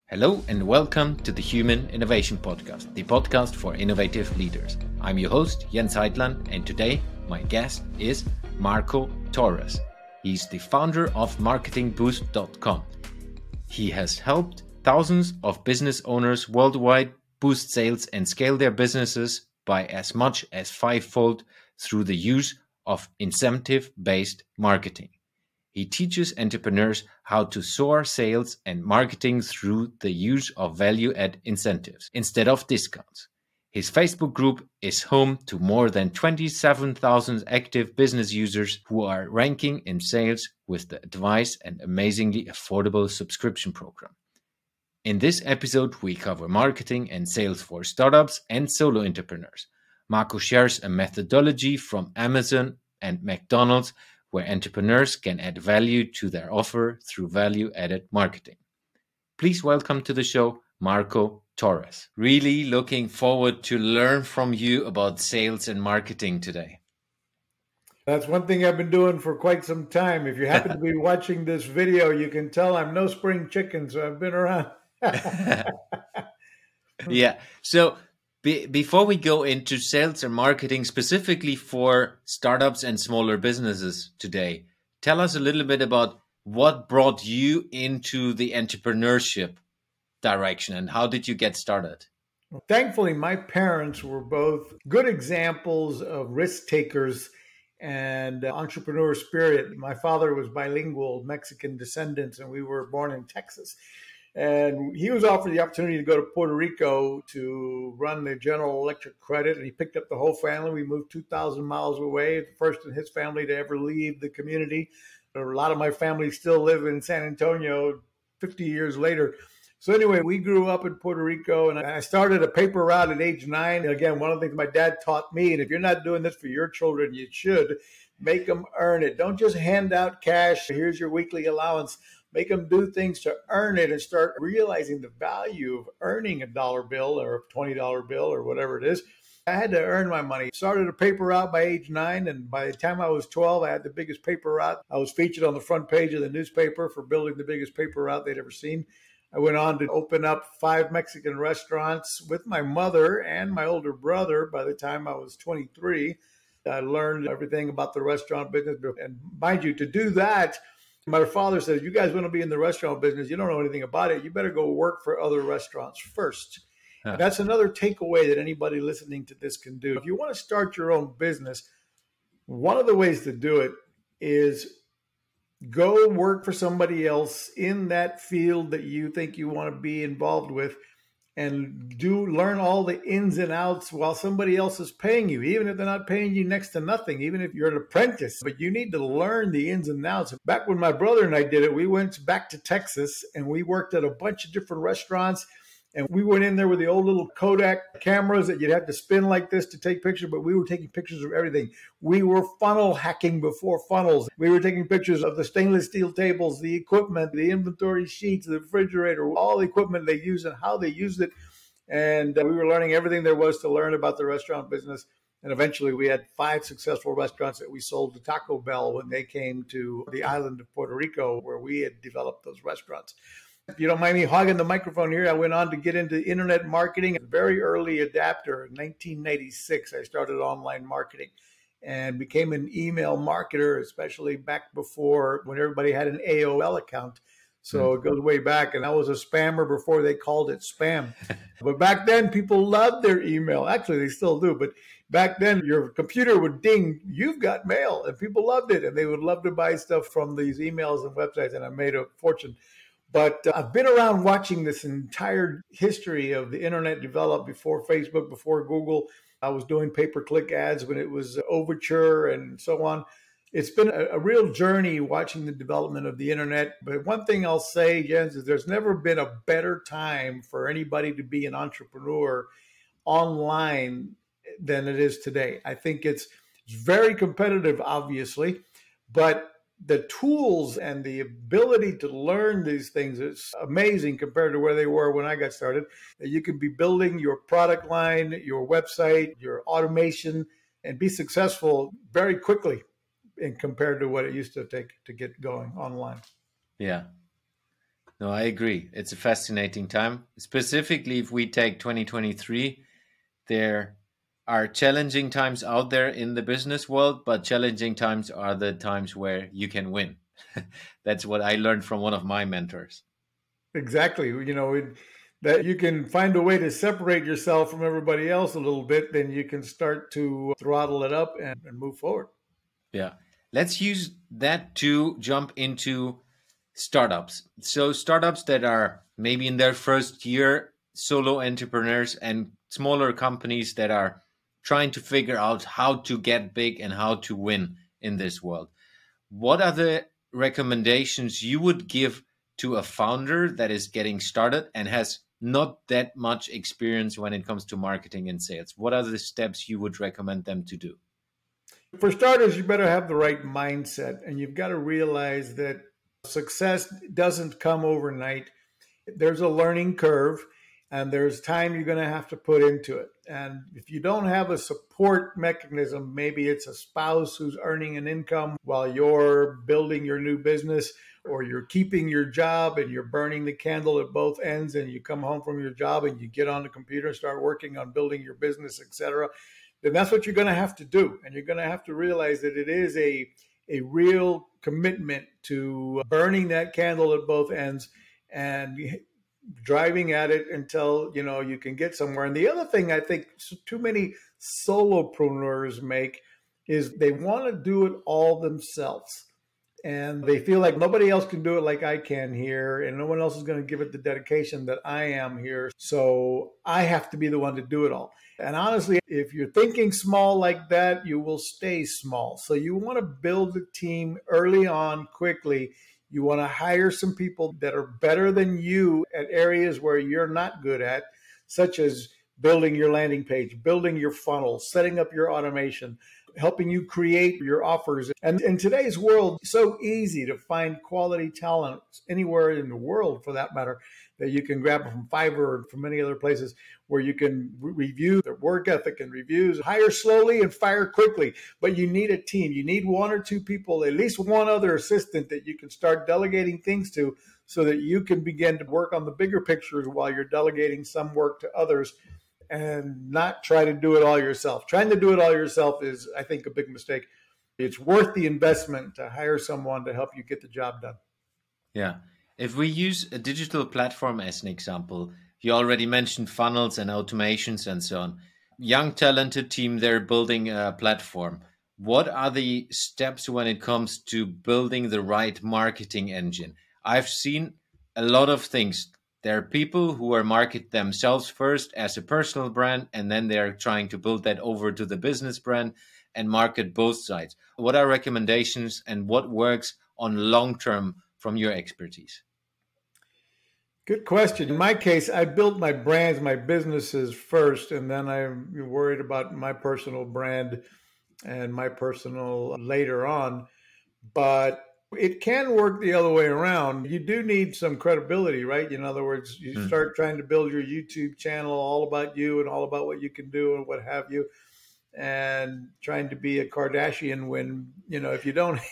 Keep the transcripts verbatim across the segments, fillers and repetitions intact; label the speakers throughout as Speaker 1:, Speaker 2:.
Speaker 1: Hello and welcome to the Human Innovation Podcast, the podcast for innovative leaders. I'm your host, Jens Heitland, and today my guest is Marco Torres. He's the founder of marketing boost dot com. He has helped thousands of business owners worldwide boost sales and scale their businesses by as much as fivefold through the use of incentive-based marketing. He teaches entrepreneurs how to soar sales and marketing through the use of value-add incentives instead of discounts. His Facebook group is home to more than twenty-seven thousand active business users who are ranking in sales with the advice and amazingly affordable subscription program. In this episode, we cover marketing and sales for startups and solo entrepreneurs. Marco shares a methodology from Amazon and McDonald's where entrepreneurs can add value to their offer through value-added marketing. Please welcome to the show, Marco Torres. Really looking forward to learn from you about sales and marketing today.
Speaker 2: That's one thing I've been doing for quite some time. If you happen to be watching this video, you can tell I'm no spring chicken, so I've been around.
Speaker 1: Yeah, so Be- before we go into sales and marketing specifically for startups and smaller businesses today, tell us a little bit about what brought you into the entrepreneurship direction and how did you get started?
Speaker 2: Thankfully, my parents were both good examples of risk takers and entrepreneur spirit. My father was bilingual, Mexican descendants, and we were born in Texas. And he was offered the opportunity to go to Puerto Rico to run the General Electric credit. And he picked up the whole family. We moved two thousand miles away, the first in his family to ever leave the community. A lot of my family still live in San Antonio fifty years later. So anyway, we grew up in Puerto Rico, and I started a paper route at age nine. Again, one of the things my dad taught me, and if you're not doing this for your children, you should, make them earn it. Don't just hand out cash. Here's your weekly allowance. Make them do things to earn it and start realizing the value of earning a dollar bill or a twenty dollar bill or whatever it is. I had to earn my money. Started a paper route by age nine, and by the time I was twelve, I had the biggest paper route. I was featured on the front page of the newspaper for building the biggest paper route they'd ever seen. I went on to open up five Mexican restaurants with my mother and my older brother by the time I was twenty-three. I learned everything about the restaurant business. And mind you, to do that, my father said, you guys want to be in the restaurant business, you don't know anything about it, you better go work for other restaurants first. Huh. And that's another takeaway that anybody listening to this can do. If you want to start your own business, one of the ways to do it is go work for somebody else in that field that you think you want to be involved with, and do learn all the ins and outs while somebody else is paying you, even if they're not paying you next to nothing, even if you're an apprentice. But you need to learn the ins and outs. Back when my brother and I did it, we went back to Texas and we worked at a bunch of different restaurants. And we went in there with the old little Kodak cameras that you'd have to spin like this to take pictures, but we were taking pictures of everything. We were funnel hacking before funnels. We were taking pictures of the stainless steel tables, the equipment, the inventory sheets, the refrigerator, all the equipment they use and how they used it. And we were learning everything there was to learn about the restaurant business. And eventually we had five successful restaurants that we sold to Taco Bell when they came to the island of Puerto Rico, where we had developed those restaurants. If you don't mind me hogging the microphone here, I went on to get into internet marketing. A very early adapter. In nineteen ninety-six, I started online marketing and became an email marketer, especially back before when everybody had an A O L account. So it goes way back. And I was a spammer before they called it spam. But back then, people loved their email. Actually, they still do. But back then, your computer would ding, you've got mail. And people loved it. And they would love to buy stuff from these emails and websites. And I made a fortune. But uh, I've been around watching this entire history of the internet develop before Facebook, before Google. I was doing pay-per-click ads when it was Overture and so on. It's been a, a real journey watching the development of the internet. But one thing I'll say, Jens, is there's never been a better time for anybody to be an entrepreneur online than it is today. I think it's, it's very competitive, obviously, but the tools and the ability to learn these things is amazing compared to where they were when I got started. You can be building your product line, your website, your automation, and be successful very quickly in compared to what it used to take to get going online.
Speaker 1: Yeah. No, I agree. It's a fascinating time. Specifically, if we take twenty twenty-three, there are challenging times out there in the business world, but challenging times are the times where you can win. That's what I learned from one of my mentors.
Speaker 2: Exactly. You know, it, that you can find a way to separate yourself from everybody else a little bit, then you can start to throttle it up and, and move forward.
Speaker 1: Yeah. Let's use that to jump into startups. So, startups that are maybe in their first year, solo entrepreneurs, and smaller companies that are trying to figure out how to get big and how to win in this world. What are the recommendations you would give to a founder that is getting started and has not that much experience when it comes to marketing and sales? What are the steps you would recommend them to do?
Speaker 2: For starters, you better have the right mindset, and you've got to realize that success doesn't come overnight. There's a learning curve, and there's time you're going to have to put into it. And if you don't have a support mechanism, maybe it's a spouse who's earning an income while you're building your new business, or you're keeping your job and you're burning the candle at both ends, and you come home from your job and you get on the computer and start working on building your business, et cetera, then that's what you're going to have to do. And you're going to have to realize that it is a, a real commitment to burning that candle at both ends and driving at it until, you know, you can get somewhere. And the other thing I think too many solopreneurs make is they want to do it all themselves. And they feel like nobody else can do it like I can here, and no one else is going to give it the dedication that I am here. So I have to be the one to do it all. And honestly, if you're thinking small like that, you will stay small. So you want to build a team early on, quickly. You want to hire some people that are better than you at areas where you're not good at, such as building your landing page, building your funnel, setting up your automation, helping you create your offers. And in today's world, it's so easy to find quality talent anywhere in the world, for that matter, that you can grab from Fiverr or from many other places where you can re- review their work ethic and reviews. Hire slowly and fire quickly, but you need a team. You need one or two people, at least one other assistant that you can start delegating things to, so that you can begin to work on the bigger pictures while you're delegating some work to others, and not try to do it all yourself. Trying to do it all yourself is, I think, a big mistake. It's worth the investment to hire someone to help you get the job done.
Speaker 1: Yeah. If we use a digital platform as an example, you already mentioned funnels and automations and so on. Young, talented team, they're building a platform. What are the steps when it comes to building the right marketing engine? I've seen a lot of things. There are people who are market themselves first as a personal brand, and then they're trying to build that over to the business brand and market both sides. What are recommendations and what works on long term from your expertise?
Speaker 2: Good question. In my case, I built my brands, my businesses first, and then I'm worried about my personal brand and my personal later on. But it can work the other way around. You do need some credibility, right? In other words, you mm. start trying to build your YouTube channel all about you and all about what you can do and what have you, and trying to be a Kardashian when, you know, if you don't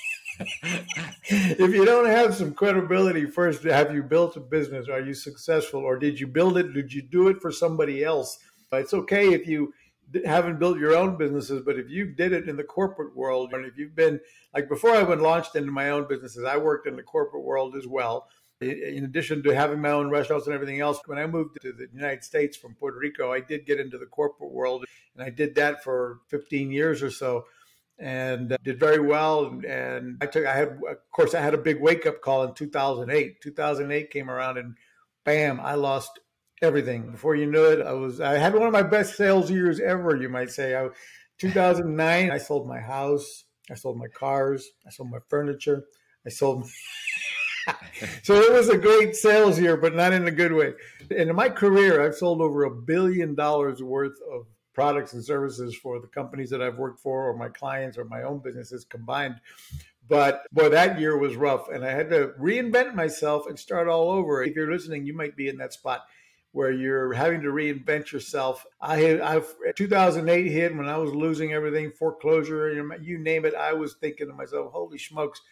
Speaker 2: if you don't have some credibility first, have you built a business? Are you successful? Or did you build it? Did you do it for somebody else? It's okay if you haven't built your own businesses, but if you did it in the corporate world, and if you've been, like before I went launched into my own businesses, I worked in the corporate world as well. In addition to having my own restaurants and everything else, when I moved to the United States from Puerto Rico, I did get into the corporate world, and I did that for fifteen years or so, and did very well. And, and I took, I had, of course, I had a big wake up call in two thousand eight. two thousand eight came around, and bam, I lost everything. Before you knew it, I was, I had one of my best sales years ever, you might say. I, two thousand nine, I sold my house, I sold my cars, I sold my furniture, I sold. So it was a great sales year, but not in a good way. And in my career, I've sold over a billion dollars worth of products and services for the companies that I've worked for, or my clients, or my own businesses combined. But boy, that year was rough, and I had to reinvent myself and start all over. If you're listening, you might be in that spot where you're having to reinvent yourself. I had, I've, two thousand eight hit when I was losing everything, foreclosure, you name it. I was thinking to myself, holy smokes,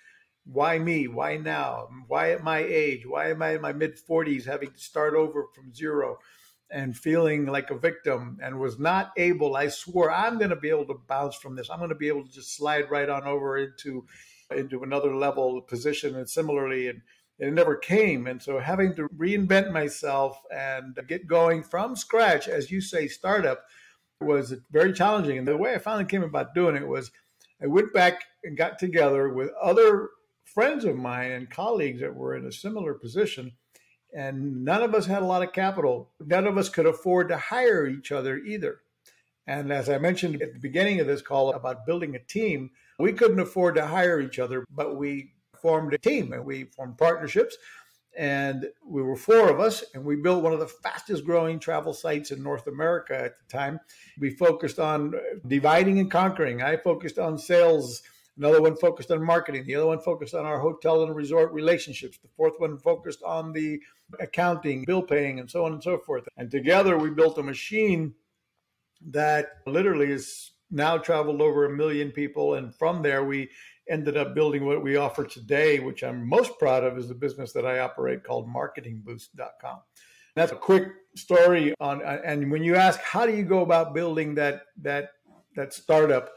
Speaker 2: Why me? Why now? Why at my age? Why am I in my mid forties having to start over from zero and feeling like a victim, and was not able? I swore I'm going to be able to bounce from this. I'm going to be able to just slide right on over into into another level position, and similarly, and it never came. And so having to reinvent myself and get going from scratch, as you say, startup, was very challenging. And the way I finally came about doing it was I went back and got together with other friends of mine and colleagues that were in a similar position. And none of us had a lot of capital. None of us could afford to hire each other either. And as I mentioned at the beginning of this call about building a team, we couldn't afford to hire each other, but we formed a team and we formed partnerships. And we were four of us, and we built one of the fastest growing travel sites in North America at the time. We focused on dividing and conquering. I focused on sales. Another one focused on marketing. The other one focused on our hotel and resort relationships. The fourth one focused on the accounting, bill paying, and so on and so forth. And together we built a machine that literally has now traveled over a million people. And from there, we ended up building what we offer today, which I'm most proud of, is the business that I operate called marketing boost dot com. That's a quick story on, and when you ask, how do you go about building that, that, that startup?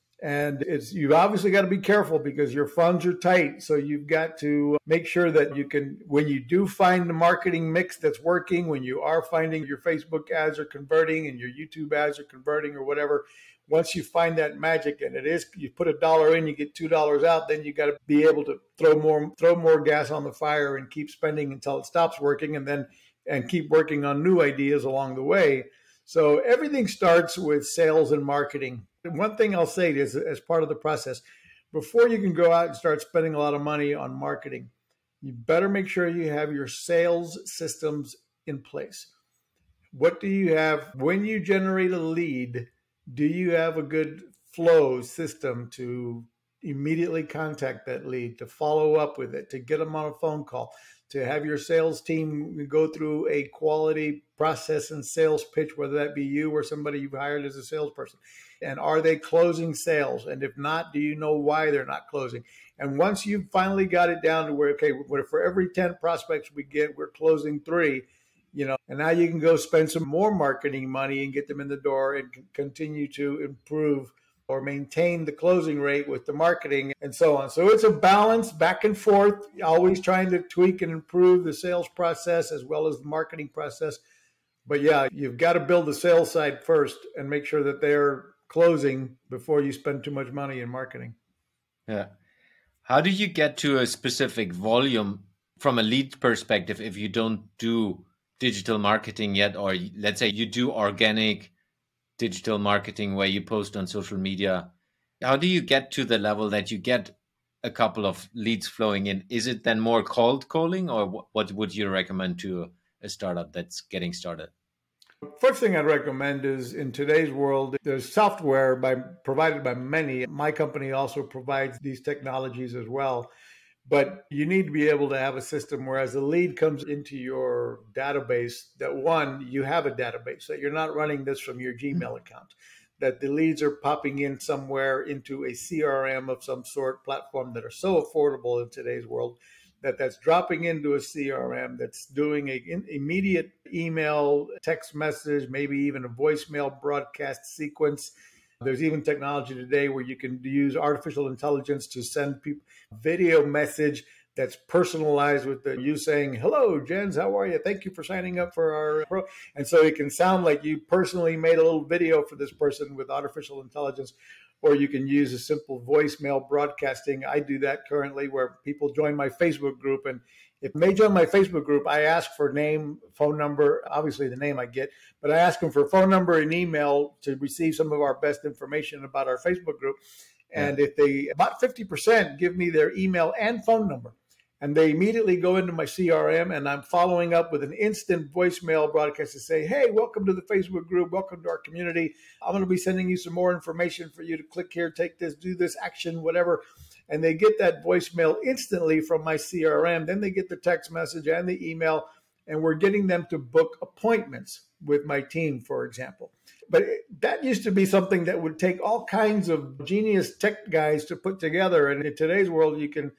Speaker 2: And it's, you've obviously got to be careful because your funds are tight. So you've got to make sure that you can, when you do find the marketing mix that's working, when you are finding your Facebook ads are converting and your YouTube ads are converting or whatever, once you find that magic, and it is, you put a dollar in, you get two dollars out, then you got to be able to throw more, throw more gas on the fire and keep spending until it stops working, and then, and keep working on new ideas along the way. So everything starts with sales and marketing. One thing I'll say is, as part of the process, before you can go out and start spending a lot of money on marketing, you better make sure you have your sales systems in place. What do you have when you generate a lead? Do you have a good flow system to immediately contact that lead, to follow up with it, to get them on a phone call, to have your sales team go through a quality process and sales pitch, whether that be you or somebody you've hired as a salesperson? And are they closing sales? And if not, do you know why they're not closing? And once you've finally got it down to where, okay, for every ten prospects we get, we're closing three, you know, and now you can go spend some more marketing money and get them in the door and continue to improve or maintain the closing rate with the marketing and so on. So it's a balance back and forth, always trying to tweak and improve the sales process as well as the marketing process. But yeah, you've got to build the sales side first and make sure that they're closing before you spend too much money in marketing.
Speaker 1: Yeah. How do you get to a specific volume from a lead perspective if you don't do digital marketing yet? Or let's say you do organic digital marketing where you post on social media. How do you get to the level that you get a couple of leads flowing in? Is it then more cold calling, or what would you recommend to a startup that's getting started?
Speaker 2: First thing I'd recommend is, in today's world, there's software by provided by many. My company also provides these technologies as well. But you need to be able to have a system where, as a lead comes into your database, that one, you have a database, that you're not running this from your Gmail account, that the leads are popping in somewhere into a C R M of some sort, platform that are so affordable in today's world, that that's dropping into a C R M that's doing an immediate email, text message, maybe even a voicemail broadcast sequence. There's even technology today where you can use artificial intelligence to send people video message that's personalized with the, you saying, "Hello, Jens, how are you? Thank you for signing up for our pro." And so it can sound like you personally made a little video for this person with artificial intelligence. Or you can use a simple voicemail broadcasting. I do that currently, where people join my Facebook group, and if they join my Facebook group, I ask for name, phone number, obviously the name I get, but I ask them for phone number and email to receive some of our best information about our Facebook group. And yeah. if they, about fifty percent give me their email and phone number, and they immediately go into my C R M, and I'm following up with an instant voicemail broadcast to say, "Hey, welcome to the Facebook group. Welcome to our community. I'm going to be sending you some more information for you to click here, take this, do this action, whatever." And they get that voicemail instantly from my C R M. Then they get the text message and the email, and we're getting them to book appointments with my team, for example. But that used to be something that would take all kinds of genius tech guys to put together. And in today's world, you can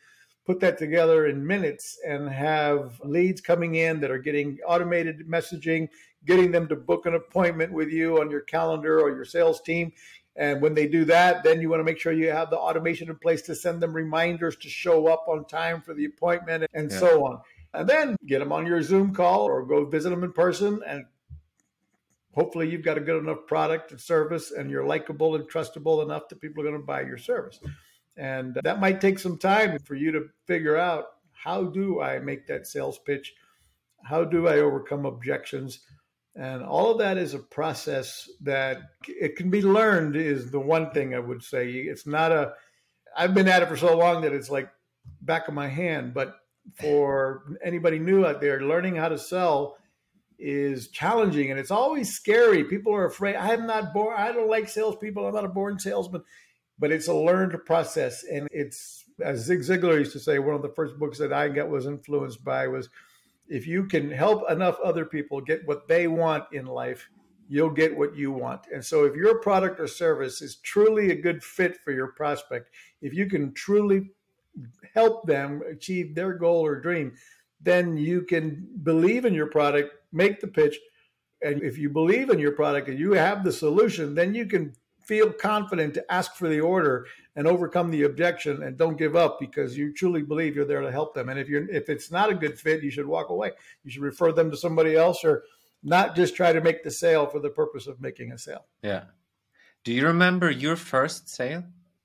Speaker 2: put that together in minutes and have leads coming in that are getting automated messaging, getting them to book an appointment with you on your calendar or your sales team. And when they do that, then you want to make sure you have the automation in place to send them reminders to show up on time for the appointment and yeah. so on. And then get them on your Zoom call or go visit them in person. And hopefully you've got a good enough product and service and you're likable and trustable enough that people are going to buy your service. And that might take some time for you to figure out, how do I make that sales pitch? How do I overcome objections? And all of that is a process that it can be learned, is the one thing I would say. It's not a, I've been at it for so long that it's like back of my hand. But for anybody new out there, learning how to sell is challenging and it's always scary. People are afraid. I'm not born. I don't like salespeople. I'm not a born salesman. But it's a learned process. And it's, as Zig Ziglar used to say, one of the first books that I got was influenced by was, if you can help enough other people get what they want in life, you'll get what you want. And so if your product or service is truly a good fit for your prospect, if you can truly help them achieve their goal or dream, then you can believe in your product, make the pitch. And if you believe in your product and you have the solution, then you can feel confident to ask for the order and overcome the objection, and don't give up because you truly believe you're there to help them. And if you're if it's not a good fit, you should walk away. You should refer them to somebody else, or not just try to make the sale for the purpose of making a sale.
Speaker 1: Yeah. Do you remember your first sale?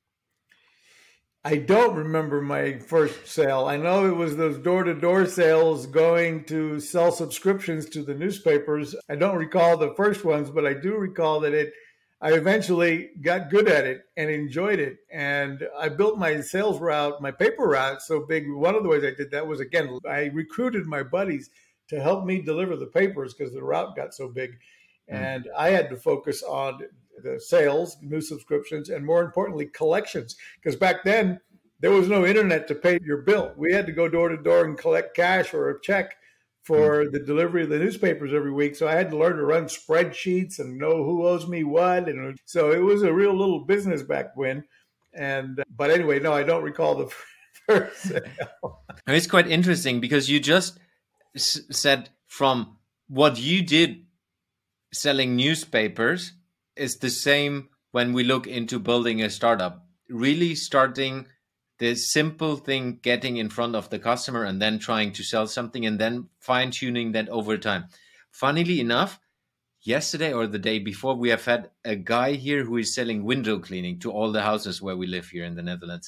Speaker 2: I don't remember my first sale. I know it was those door-to-door sales going to sell subscriptions to the newspapers. I don't recall the first ones, but I do recall that it I eventually got good at it and enjoyed it. And I built my sales route, my paper route so big. One of the ways I did that was, again, I recruited my buddies to help me deliver the papers because the route got so big. Mm. And I had to focus on the sales, new subscriptions, and more importantly, collections. Because back then, there was no internet to pay your bill. We had to go door to door and collect cash or a check for the delivery of the newspapers every week. So I had to learn to run spreadsheets and know who owes me what. And so it was a real little business back when. And, but anyway, no, I don't recall the first sale.
Speaker 1: It's quite interesting because you just s- said from what you did selling newspapers is the same when we look into building a startup, really starting the simple thing, getting in front of the customer and then trying to sell something and then fine tuning that over time. Funnily enough, yesterday or the day before, we have had a guy here who is selling window cleaning to all the houses where we live here in the Netherlands.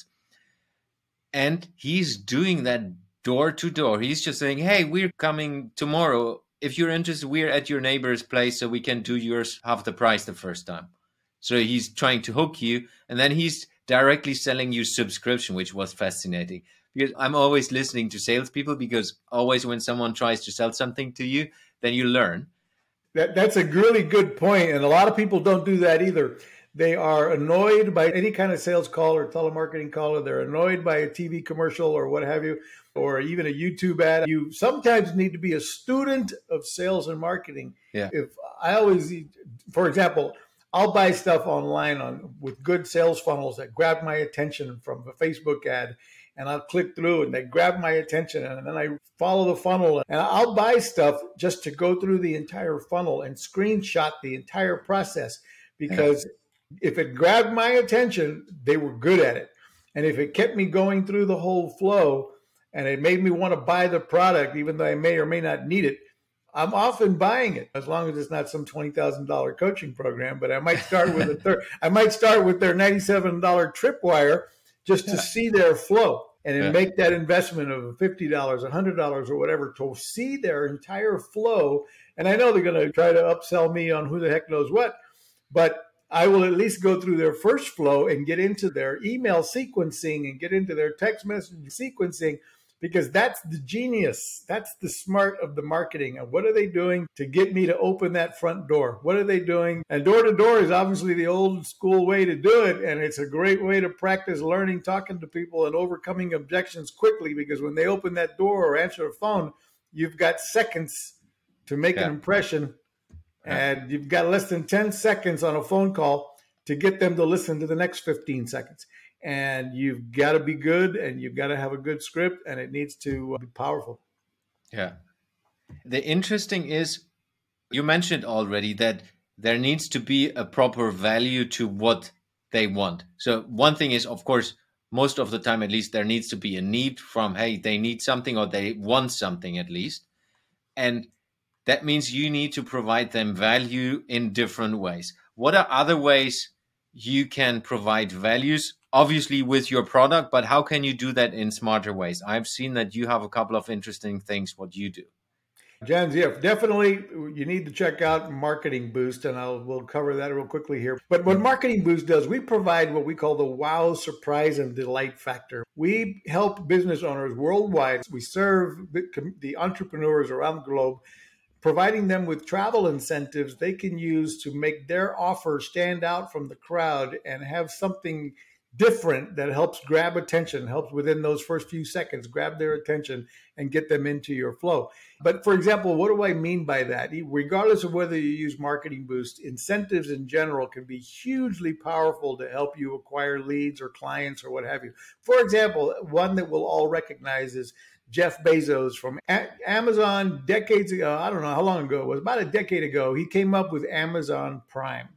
Speaker 1: And he's doing that door to door. He's just saying, hey, we're coming tomorrow. If you're interested, we're at your neighbor's place so we can do yours half the price the first time. So he's trying to hook you. And then he's directly selling you subscription, which was fascinating. Because I'm always listening to salespeople, because always when someone tries to sell something to you, then you learn.
Speaker 2: That, that's a really good point. And a lot of people don't do that either. They are annoyed by any kind of sales call or telemarketing call, or they're annoyed by a T V commercial or what have you, or even a YouTube ad. You sometimes need to be a student of sales and marketing.
Speaker 1: Yeah.
Speaker 2: If I always, for example, I'll buy stuff online on with good sales funnels that grab my attention from a Facebook ad, and I'll click through and they grab my attention, and then I follow the funnel, and I'll buy stuff just to go through the entire funnel and screenshot the entire process, because yeah. if it grabbed my attention, they were good at it. And if it kept me going through the whole flow and it made me want to buy the product, even though I may or may not need it, I'm often buying it, as long as it's not some twenty thousand dollars coaching program. But I might start with a third, I might start with their ninety-seven dollars tripwire just to yeah. see their flow, and then yeah. make that investment of fifty dollars, one hundred dollars, or whatever to see their entire flow. And I know they're going to try to upsell me on who the heck knows what, but I will at least go through their first flow and get into their email sequencing and get into their text message sequencing. Because that's the genius. That's the smart of the marketing. And what are they doing to get me to open that front door? What are they doing? And door to door is obviously the old school way to do it. And it's a great way to practice learning, talking to people and overcoming objections quickly. Because when they open that door or answer a phone, you've got seconds to make yeah. an impression. Yeah. And you've got less than ten seconds on a phone call to get them to listen to the next fifteen seconds. And you've got to be good, and you've got to have a good script, and it needs to be powerful.
Speaker 1: Yeah. The interesting is, you mentioned already that there needs to be a proper value to what they want. So one thing is, of course, most of the time, at least, there needs to be a need from, hey, they need something or they want something at least. And that means you need to provide them value in different ways. What are other ways you can provide values, obviously with your product, but how can you do that in smarter ways? I've seen that you have a couple of interesting things what you do.
Speaker 2: Jens, yeah, definitely you need to check out Marketing Boost, and I'll we'll cover that real quickly here. But what Marketing Boost does, we provide what we call the wow, surprise, and delight factor. We help business owners worldwide. We serve the, the entrepreneurs around the globe, providing them with travel incentives they can use to make their offer stand out from the crowd and have something different that helps grab attention, helps within those first few seconds, grab their attention and get them into your flow. But for example, what do I mean by that? Regardless of whether you use Marketing Boost, incentives in general can be hugely powerful to help you acquire leads or clients or what have you. For example, one that we'll all recognize is Jeff Bezos from Amazon decades ago. I don't know how long ago it was, about a decade ago. He came up with Amazon Prime.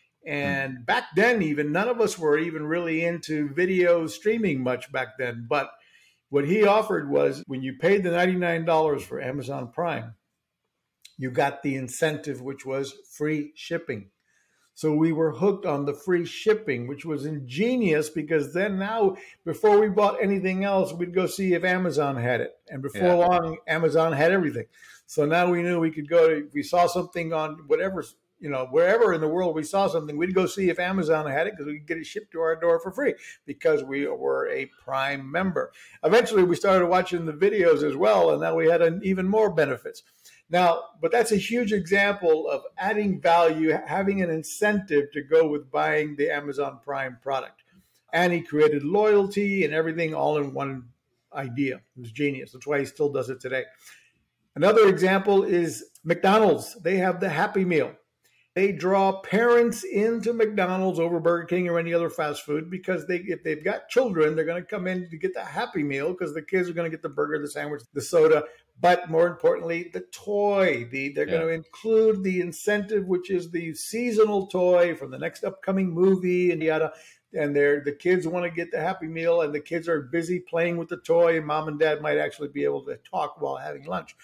Speaker 2: And back then, even none of us were even really into video streaming much back then. But what he offered was when you paid the ninety-nine dollars for Amazon Prime, you got the incentive, which was free shipping. So we were hooked on the free shipping, which was ingenious because then now, before we bought anything else, we'd go see if Amazon had it. And before yeah. long, Amazon had everything. So now we knew we could go to, if we saw something on whatever, you know, wherever in the world we saw something, we'd go see if Amazon had it because we could get it shipped to our door for free because we were a Prime member. Eventually, we started watching the videos as well, and now we had an, even more benefits. Now, but that's a huge example of adding value, having an incentive to go with buying the Amazon Prime product. And he created loyalty and everything all in one idea. It was genius. That's why he still does it today. Another example is McDonald's. They have the Happy Meal. They draw parents into McDonald's over Burger King or any other fast food because they, if they've got children, they're going to come in to get the Happy Meal because the kids are going to get the burger, the sandwich, the soda, but more importantly, the toy. The, they're yeah. going to include the incentive, which is the seasonal toy from the next upcoming movie and yada. And they're, the kids want to get the Happy Meal, and the kids are busy playing with the toy, and mom and dad might actually be able to talk while having lunch.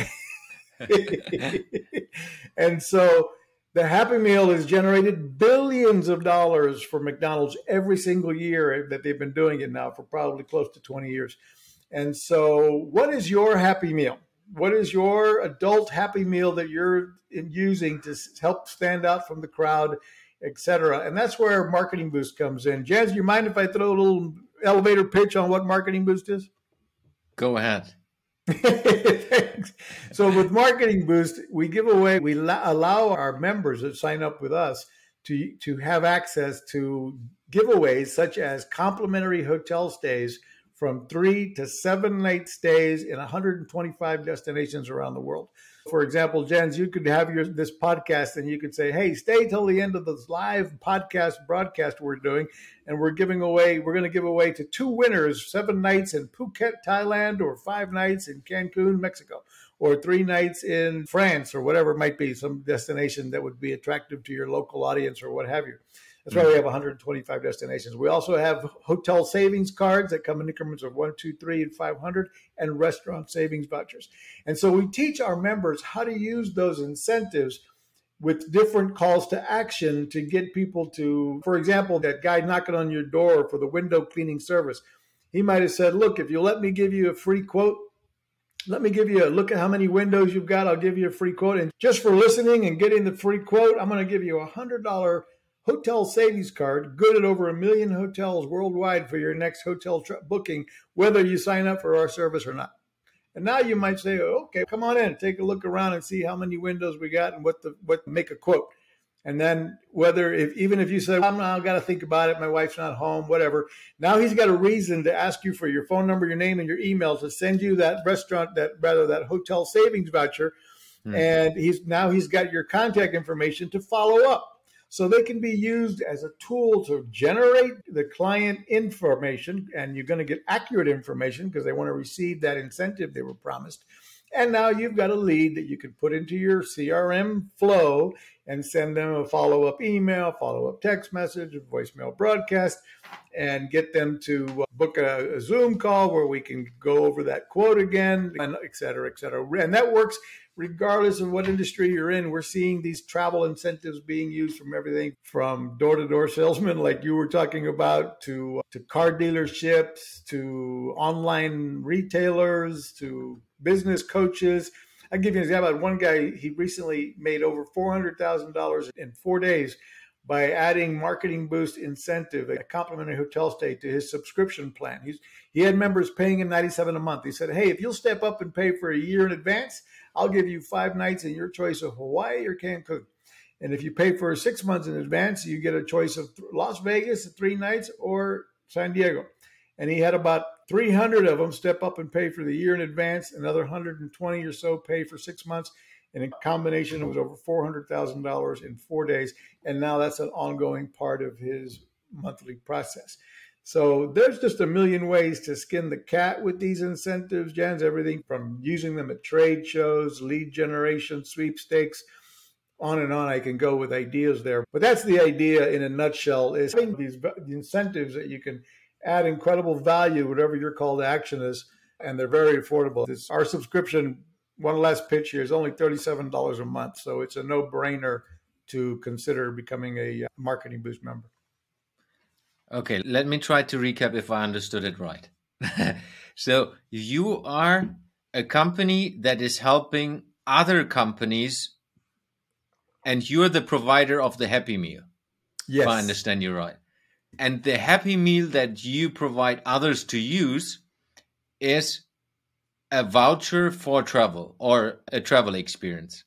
Speaker 2: And so the Happy Meal has generated billions of dollars for McDonald's every single year that they've been doing it now for probably close to twenty years. And so what is your Happy Meal? What is your adult Happy Meal that you're using to help stand out from the crowd, et cetera? And that's where Marketing Boost comes in. Jens, you mind if I throw a little elevator pitch on what Marketing Boost is?
Speaker 1: Go ahead.
Speaker 2: Thanks. So with Marketing Boost, we give away, we la- allow our members that sign up with us to, to have access to giveaways such as complimentary hotel stays from three to seven night stays in one hundred twenty-five destinations around the world. For example, Jens, you could have your this podcast and you could say, hey, stay till the end of this live podcast broadcast we're doing. And we're giving away, we're going to give away to two winners, seven nights in Phuket, Thailand, or five nights in Cancun, Mexico, or three nights in France, or whatever it might be, some destination that would be attractive to your local audience or what have you. That's why we have one hundred twenty-five destinations. We also have hotel savings cards that come in increments of one, two, three, and five hundred, and restaurant savings vouchers. And so we teach our members how to use those incentives with different calls to action to get people to, for example, that guy knocking on your door for the window cleaning service. He might have said, look, if you let me give you a free quote, let me give you a look at how many windows you've got. I'll give you a free quote. And just for listening and getting the free quote, I'm going to give you a one hundred dollars hotel savings card, good at over a million hotels worldwide for your next hotel tr- booking, whether you sign up for our service or not. And now you might say, okay, come on in, take a look around and see how many windows we got and what the what make a quote. And then whether if even if you say, I'm not, I've got to think about it, my wife's not home, whatever. Now he's got a reason to ask you for your phone number, your name, and your email to send you that restaurant, that rather that hotel savings voucher. Hmm. And he's now he's got your contact information to follow up. So they can be used as a tool to generate the client information, and you're going to get accurate information because they want to receive that incentive they were promised. And now you've got a lead that you can put into your C R M flow and send them a follow-up email, follow-up text message, a voicemail broadcast, and get them to book a, a Zoom call where we can go over that quote again, and et cetera, et cetera. And that works regardless of what industry you're in. We're seeing these travel incentives being used from everything from door-to-door salesmen like you were talking about to, to car dealerships, to online retailers, to business coaches. I'll give you an example. One guy, he recently made over four hundred thousand dollars in four days by adding Marketing Boost incentive, a complimentary hotel stay, to his subscription plan. He's, he had members paying him ninety-seven dollars a month. He said, hey, if you'll step up and pay for a year in advance, I'll give you five nights in your choice of Hawaii or Cancun. And if you pay for six months in advance, you get a choice of Las Vegas, three nights, or San Diego. And he had about three hundred of them step up and pay for the year in advance, another one hundred twenty or so pay for six months. And in combination, it was over four hundred thousand dollars in four days. And now that's an ongoing part of his monthly process. So there's just a million ways to skin the cat with these incentives, Jens, everything from using them at trade shows, lead generation, sweepstakes, on and on. I can go with ideas there. But that's the idea in a nutshell, is having these incentives that you can add incredible value, whatever your call to action is, and they're very affordable. It's our subscription, one last pitch here, is only thirty-seven dollars a month. So it's a no-brainer to consider becoming a Marketing Boost member.
Speaker 1: Okay, let me try to recap if I understood it right. So you are a company that is helping other companies, and you're the provider of the Happy Meal.
Speaker 2: Yes.
Speaker 1: If I understand you right. And the Happy Meal that you provide others to use is a voucher for travel or a travel experience.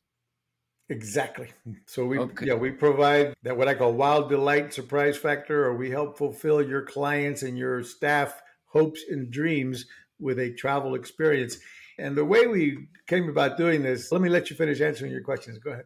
Speaker 2: Exactly. So we
Speaker 1: okay.
Speaker 2: yeah we provide that what I call wild delight surprise factor, or we help fulfill your clients and your staff hopes and dreams with a travel experience. And the way we came about doing this, let me let you finish answering your questions. Go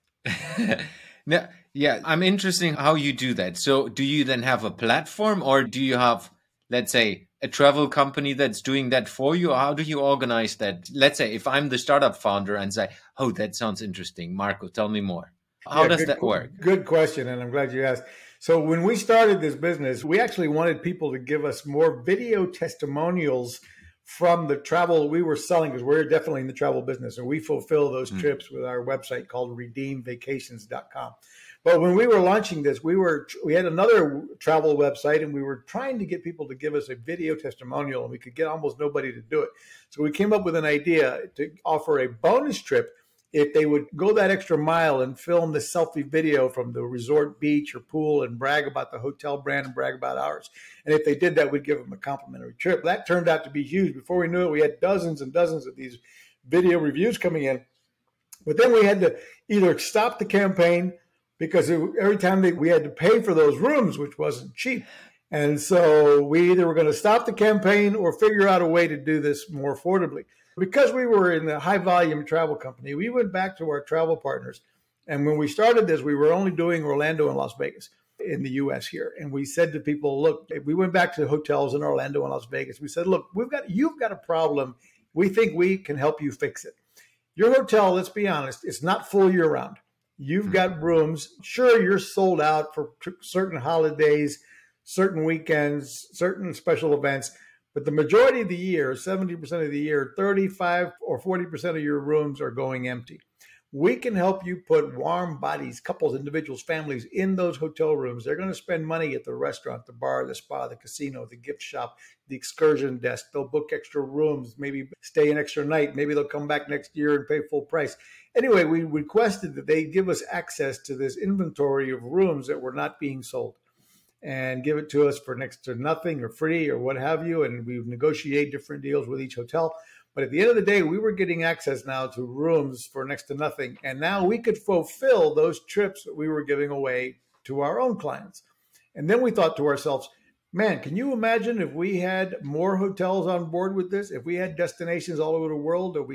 Speaker 2: ahead.
Speaker 1: No, yeah, I'm interested in how you do that. So do you then have a platform, or do you have, let's say, a travel company that's doing that for you? Or how do you organize that? Let's say if I'm the startup founder and say, oh, that sounds interesting. Marco, tell me more. How yeah, does
Speaker 2: good,
Speaker 1: that work?
Speaker 2: Good question. And I'm glad you asked. So when we started this business, we actually wanted people to give us more video testimonials from the travel we were selling, because we're definitely in the travel business, and we fulfill those mm. trips with our website called redeem vacations dot com. But when we were launching this, we were we had another travel website, and we were trying to get people to give us a video testimonial, and we could get almost nobody to do it. So we came up with an idea to offer a bonus trip if they would go that extra mile and film the selfie video from the resort beach or pool and brag about the hotel brand and brag about ours. And if they did that, we'd give them a complimentary trip. That turned out to be huge. Before we knew it, we had dozens and dozens of these video reviews coming in. But then we had to either stop the campaign, because it, every time they, we had to pay for those rooms, which wasn't cheap. And so we either were going to stop the campaign or figure out a way to do this more affordably. Because we were in a high volume travel company, we went back to our travel partners. And when we started this, we were only doing Orlando and Las Vegas in the U S here. And we said to people, look, we went back to hotels in Orlando and Las Vegas. We said, look, we've got, you've got a problem. We think we can help you fix it. Your hotel, let's be honest, it's not full year round. You've got rooms. Sure, you're sold out for certain holidays, certain weekends, certain special events. But the majority of the year, seventy percent of the year, thirty-five or forty percent of your rooms are going empty. We can help you put warm bodies, couples, individuals, families in those hotel rooms. They're going to spend money at the restaurant, the bar, the spa, the casino, the gift shop, the excursion desk. They'll book extra rooms, maybe stay an extra night. Maybe they'll come back next year and pay full price. Anyway, we requested that they give us access to this inventory of rooms that were not being sold, and give it to us for next to nothing or free or what have you. And we negotiate different deals with each hotel. But at the end of the day, we were getting access now to rooms for next to nothing. And now we could fulfill those trips that we were giving away to our own clients. And then we thought to ourselves, man, can you imagine if we had more hotels on board with this? If we had destinations all over the world that we could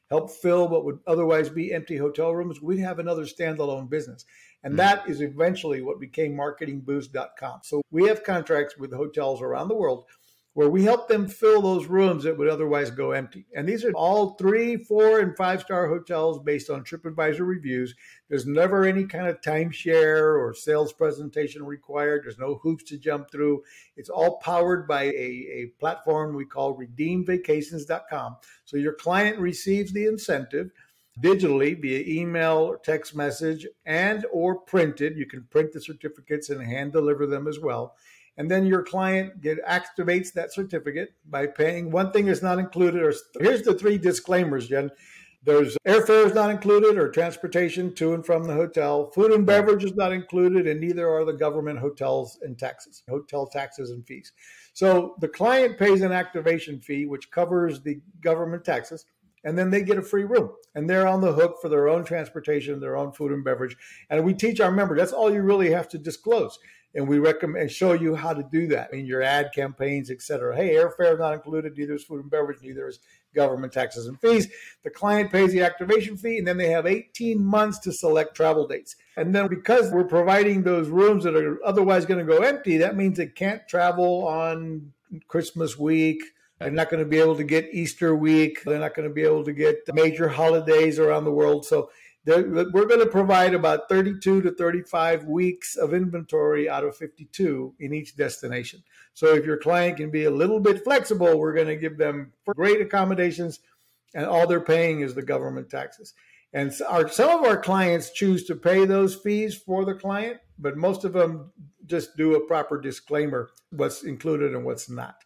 Speaker 2: help fill what would otherwise be empty hotel rooms, we'd have another standalone business. And mm. that is eventually what became marketing boost dot com. So we have contracts with hotels around the world where we help them fill those rooms that would otherwise go empty. And these are all three, four, and five-star hotels based on TripAdvisor reviews. There's never any kind of timeshare or sales presentation required. There's no hoops to jump through. It's all powered by a, a platform we call redeem vacations dot com. So your client receives the incentive digitally via email or text message and or printed. You can print the certificates and hand deliver them as well. And then your client get, activates that certificate by paying. One thing is not included. Or here's the three disclaimers, Jen. There's airfare is not included or transportation to and from the hotel. Food and beverage is not included, and neither are the government hotels and taxes, hotel taxes and fees. So the client pays an activation fee, which covers the government taxes, and then they get a free room. And they're on the hook for their own transportation, their own food and beverage. And we teach our members, that's all you really have to disclose. And we recommend and show you how to do that in your ad campaigns, et cetera. Hey, airfare is not included, neither is food and beverage, neither is government taxes and fees. The client pays the activation fee, and then they have eighteen months to select travel dates. And then because we're providing those rooms that are otherwise going to go empty, that means they can't travel on Christmas week. They're not going to be able to get Easter week. They're not going to be able to get major holidays around the world. So we're going to provide about thirty-two to thirty-five weeks of inventory out of fifty-two in each destination. So if your client can be a little bit flexible, we're going to give them great accommodations, and all they're paying is the government taxes. And our, some of our clients choose to pay those fees for the client, but most of them just do a proper disclaimer, what's included and what's not.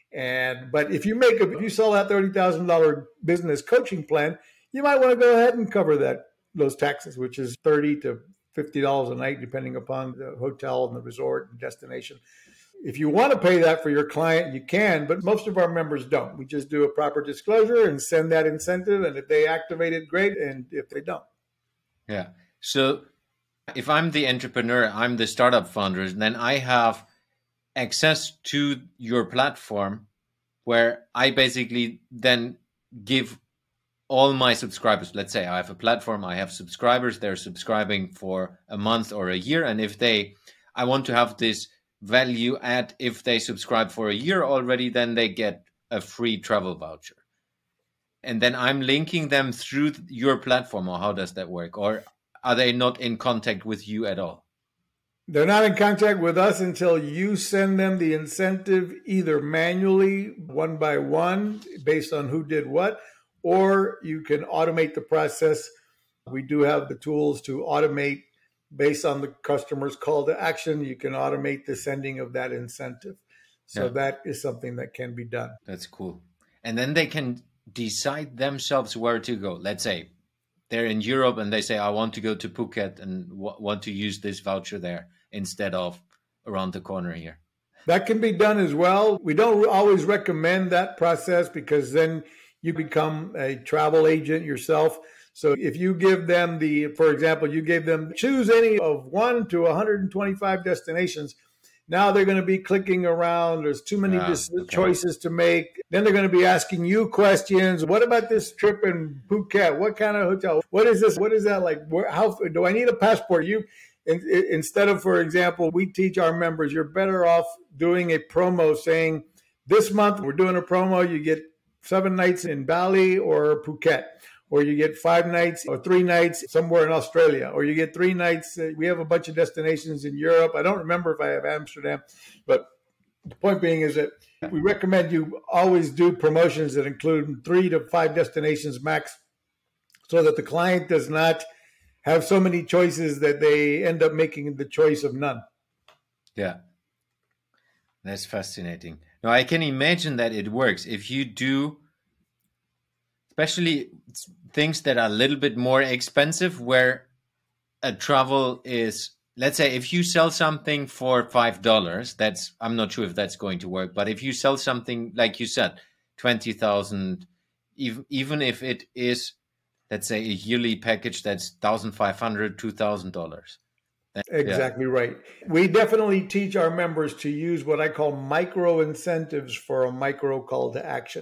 Speaker 2: And but if you make a, if you sell that thirty thousand dollars business coaching plan, you might want to go ahead and cover that those taxes, which is thirty to fifty dollars a night, depending upon the hotel and the resort and destination. If you want to pay that for your client, you can, but most of our members don't. We just do a proper disclosure and send that incentive, and if they activate it, great, and if they don't.
Speaker 1: Yeah. So if I'm the entrepreneur, I'm the startup founder, then I have access to your platform where I basically then give all my subscribers, let's say I have a platform, I have subscribers, they're subscribing for a month or a year. And if they, I want to have this value add, if they subscribe for a year already, then they get a free travel voucher. And then I'm linking them through your platform, or how does that work? Or are they not in contact with you at all?
Speaker 2: They're not in contact with us until you send them the incentive either manually, one by one, based on who did what, or you can automate the process. We do have the tools to automate based on the customer's call to action. You can automate the sending of that incentive. So yeah. That is something that can be done.
Speaker 1: That's cool. And then they can decide themselves where to go. Let's say they're in Europe and they say, I want to go to Phuket and w- want to use this voucher there instead of around the corner here.
Speaker 2: That can be done as well. We don't always recommend that process because then you become a travel agent yourself. So if you give them the, for example, you gave them choose any of one to one hundred twenty-five destinations. Now they're going to be clicking around. There's too many
Speaker 1: yeah,
Speaker 2: okay. choices to make. Then they're going to be asking you questions. What about this trip in Phuket? What kind of hotel? What is this? What is that like? Where, how do I need a passport? You in, instead of, for example, we teach our members, you're better off doing a promo saying, this month we're doing a promo. You get seven nights in Bali or Phuket, or you get five nights or three nights somewhere in Australia, or you get three nights. We have a bunch of destinations in Europe. I don't remember if I have Amsterdam, but the point being is that we recommend you always do promotions that include three to five destinations max, so that the client does not have so many choices that they end up making the choice of none.
Speaker 1: Yeah. That's fascinating. Now, I can imagine that it works if you do, especially things that are a little bit more expensive, where a travel is, let's say, if you sell something for five dollars, that's, I'm not sure if that's going to work, but if you sell something, like you said, twenty thousand, even, even if it is, let's say, a yearly package that's one thousand five hundred dollars, two thousand dollars.
Speaker 2: Exactly yeah. right. We definitely teach our members to use what I call micro incentives for a micro call to action.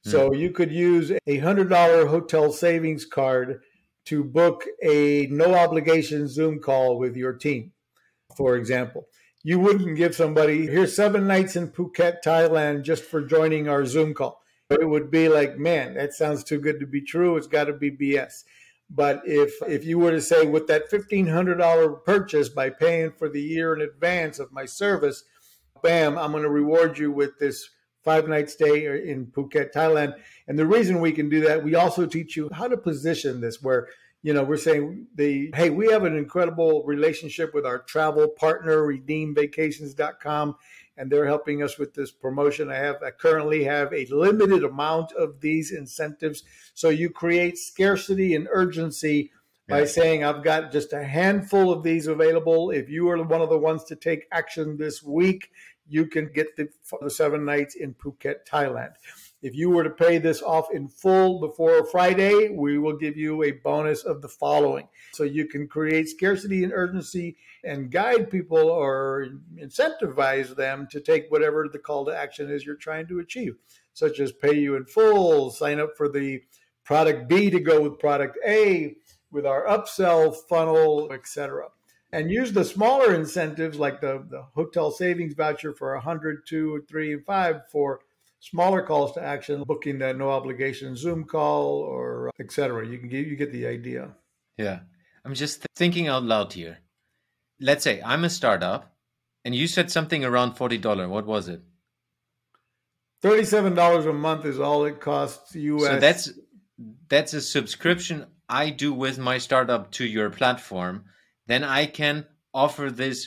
Speaker 2: So you could use a one hundred dollars hotel savings card to book a no obligation Zoom call with your team, for example. You wouldn't give somebody, here's seven nights in Phuket, Thailand, just for joining our Zoom call. It would be like, man, that sounds too good to be true. It's got to be B S. But if if you were to say, with that fifteen hundred dollars purchase, by paying for the year in advance of my service, bam, I'm going to reward you with this five night stay in Phuket, Thailand. And the reason we can do that, we also teach you how to position this, where, you know, we're saying, the hey, we have an incredible relationship with our travel partner, redeem vacations dot com, and they're helping us with this promotion. I have I currently have a limited amount of these incentives. So you create scarcity and urgency by yeah. saying, I've got just a handful of these available. If you are one of the ones to take action this week, you can get the, the seven nights in Phuket, Thailand. If you were to pay this off in full before Friday, we will give you a bonus of the following. So you can create scarcity and urgency and guide people or incentivize them to take whatever the call to action is you're trying to achieve, such as pay you in full, sign up for the product B to go with product A, with our upsell funnel, et cetera. And use the smaller incentives like the, the hotel savings voucher for one hundred, two, three, and five for smaller calls to action, booking that no obligation Zoom call, or et cetera. You can get, you get the idea.
Speaker 1: Yeah. I'm just th- thinking out loud here. Let's say I'm a startup and you said something around forty dollars. What was it?
Speaker 2: thirty-seven dollars a month is all it costs U S.
Speaker 1: So that's that's a subscription I do with my startup to your platform. Then I can offer this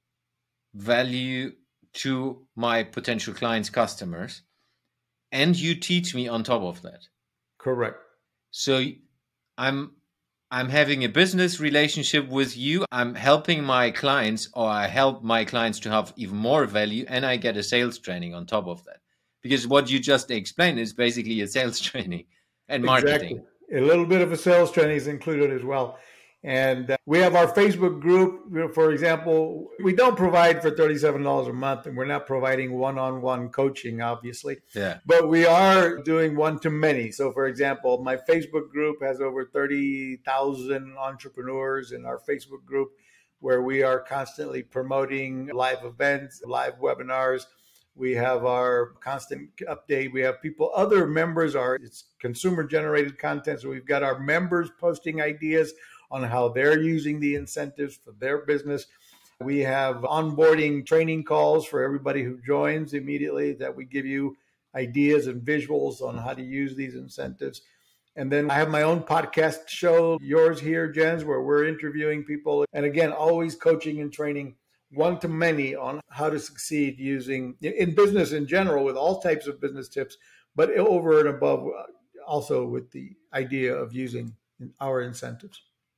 Speaker 1: value to my potential clients, customers, and you teach me on top of that.
Speaker 2: Correct.
Speaker 1: So I'm I'm having a business relationship with you. I'm helping my clients, or I help my clients to have even more value, and I get a sales training on top of that. Because what you just explained is basically a sales training and marketing.
Speaker 2: Exactly. A little bit of a sales training is included as well. And uh, we have our Facebook group, you know, for example. We don't provide for thirty-seven dollars a month, and we're not providing one-on-one coaching, obviously.
Speaker 1: Yeah.
Speaker 2: But we are doing one-to-many. So, for example, my Facebook group has over thirty thousand entrepreneurs in our Facebook group, where we are constantly promoting live events, live webinars. We have our constant update. We have people, other members are, it's consumer-generated content. So we've got our members posting ideas on how they're using the incentives for their business. We have onboarding training calls for everybody who joins immediately, that we give you ideas and visuals on how to use these incentives. And then I have my own podcast show, yours here, Jens, where we're interviewing people. And again, always coaching and training one to many on how to succeed using, in business in general, with all types of business tips, but over and above also with the idea of using our incentives.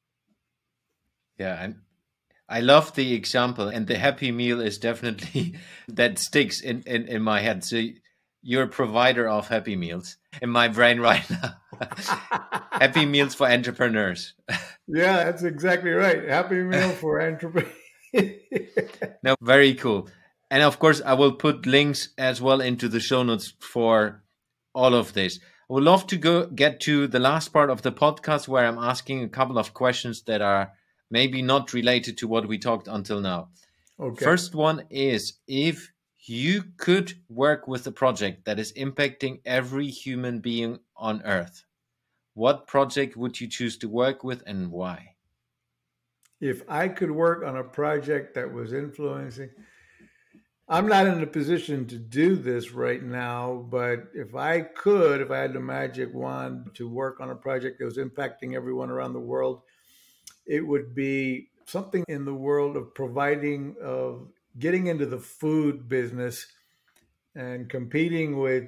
Speaker 1: Yeah, and I love the example, and the Happy Meal is definitely that sticks in, in, in my head. So you're a provider of Happy Meals in my brain right now. Happy Meals for entrepreneurs.
Speaker 2: Yeah, that's exactly right. Happy Meal for entrepreneurs.
Speaker 1: No, very cool. And of course, I will put links as well into the show notes for all of this. I would love to go get to the last part of the podcast, where I'm asking a couple of questions that are maybe not related to what we talked until now.
Speaker 2: Okay.
Speaker 1: First one is, if you could work with a project that is impacting every human being on Earth, what project would you choose to work with, and why?
Speaker 2: If I could work on a project that was influencing, I'm not in a position to do this right now, but if I could, if I had the magic wand to work on a project that was impacting everyone around the world, it would be something in the world of providing, of getting into the food business and competing with,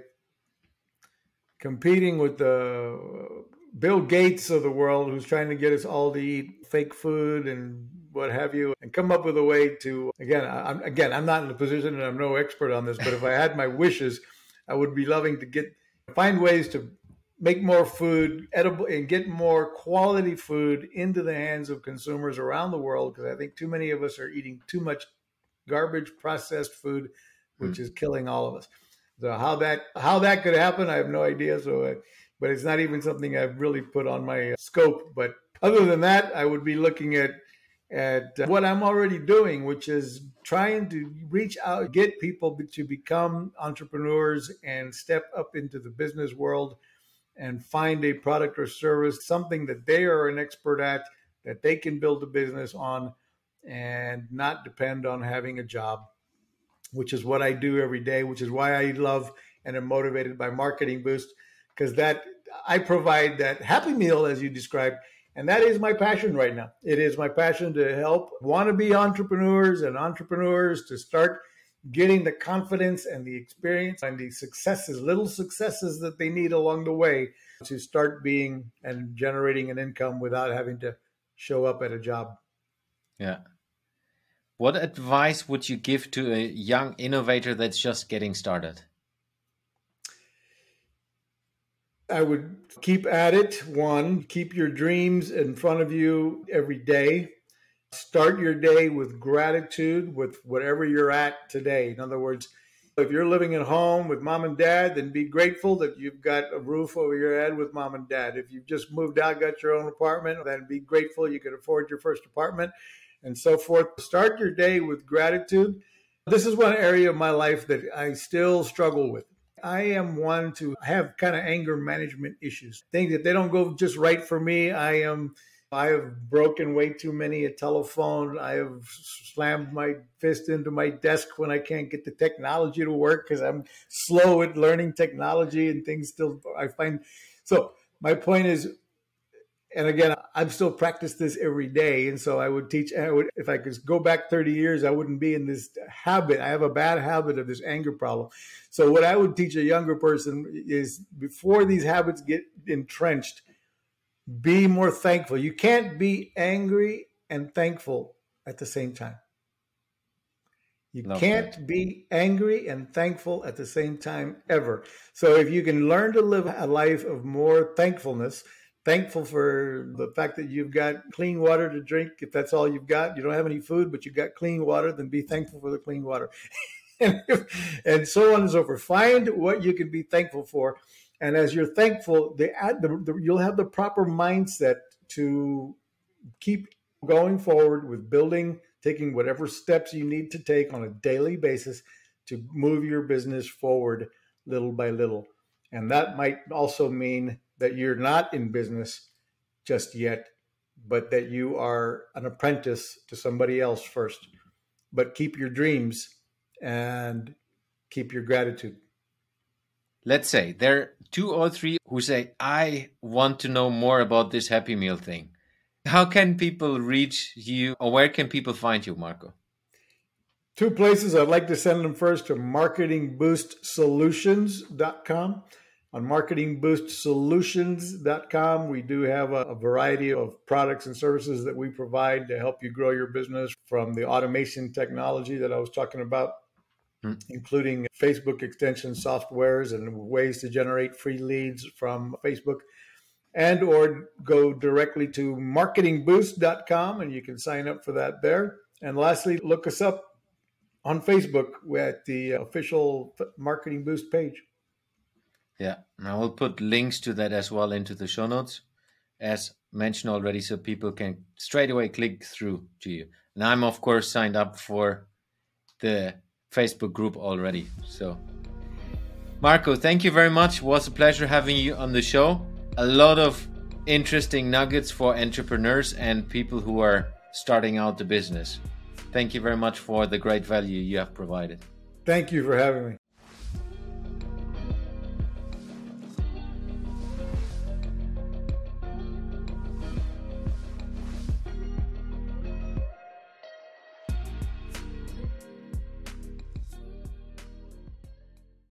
Speaker 2: competing with the Bill Gates of the world, who's trying to get us all to eat fake food and what have you, and come up with a way to, again, I'm, again, I'm not in a position, and I'm no expert on this, but if I had my wishes, I would be loving to get, find ways to make more food edible and get more quality food into the hands of consumers around the world, because I think too many of us are eating too much garbage processed food, which mm. is killing all of us. So how that how that could happen, I have no idea. So, uh, but it's not even something I've really put on my scope. But other than that, I would be looking at at what I'm already doing, which is trying to reach out, get people to become entrepreneurs and step up into the business world and find a product or service, something that they are an expert at, that they can build a business on and not depend on having a job, which is what I do every day, which is why I love and am motivated by Marketing Boost, because that I provide that happy meal, as you described. And that is my passion right now. It is my passion to help wannabe entrepreneurs and entrepreneurs to start getting the confidence and the experience and the successes, little successes that they need along the way to start being and generating an income without having to show up at a job.
Speaker 1: Yeah. What advice would you give to a young innovator that's just getting started?
Speaker 2: I would keep at it. One, keep your dreams in front of you every day. Start your day with gratitude with whatever you're at today. In other words, if you're living at home with mom and dad, then be grateful that you've got a roof over your head with mom and dad. If you've just moved out, got your own apartment, then be grateful you could afford your first apartment, and so forth. Start your day with gratitude. This is one area of my life that I still struggle with. I am one to have kind of anger management issues. Things that they don't go just right for me. I am, I have broken way too many a telephone. I have slammed my fist into my desk when I can't get the technology to work because I'm slow at learning technology and things still, I find. So my point is, and again, I'm still practice this every day. And so I would teach, I would, if I could go back thirty years, I wouldn't be in this habit. I have a bad habit of this anger problem. So what I would teach a younger person is before these habits get entrenched, be more thankful. You can't be angry and thankful at the same time. You Love can't that. Be angry and thankful at the same time ever. So if you can learn to live a life of more thankfulness, thankful for the fact that you've got clean water to drink. If that's all you've got, you don't have any food, but you've got clean water, then be thankful for the clean water. and, if, and so on and so forth. Find what you can be thankful for. And as you're thankful, the, the, the, you'll have the proper mindset to keep going forward with building, taking whatever steps you need to take on a daily basis to move your business forward little by little. And that might also mean that you're not in business just yet, but that you are an apprentice to somebody else first. But keep your dreams and keep your gratitude.
Speaker 1: Let's say there are two or three who say, I want to know more about this Happy Meal thing. How can people reach you, or where can people find you, Marco?
Speaker 2: Two places. I'd like to send them first to marketing boost solutions dot com. On marketing boost solutions dot com, we do have a, a variety of products and services that we provide to help you grow your business, from the automation technology that I was talking about, mm. including Facebook extension softwares and ways to generate free leads from Facebook, and or go directly to marketing boost dot com and you can sign up for that there. And lastly, look us up on Facebook at the official Marketing Boost page.
Speaker 1: Yeah, and I will put links to that as well into the show notes, as mentioned already, so people can straight away click through to you. And I'm, of course, signed up for the Facebook group already. So, Marco, thank you very much. It was a pleasure having you on the show. A lot of interesting nuggets for entrepreneurs and people who are starting out the business. Thank you very much for the great value you have provided.
Speaker 2: Thank you for having me.